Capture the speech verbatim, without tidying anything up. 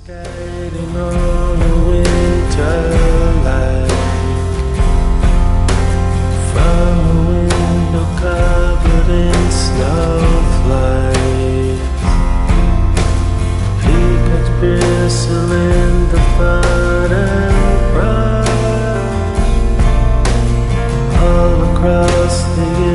Skating on a winter light from a window covered in snowflakes. Peacocks bristle in the butterfly all across the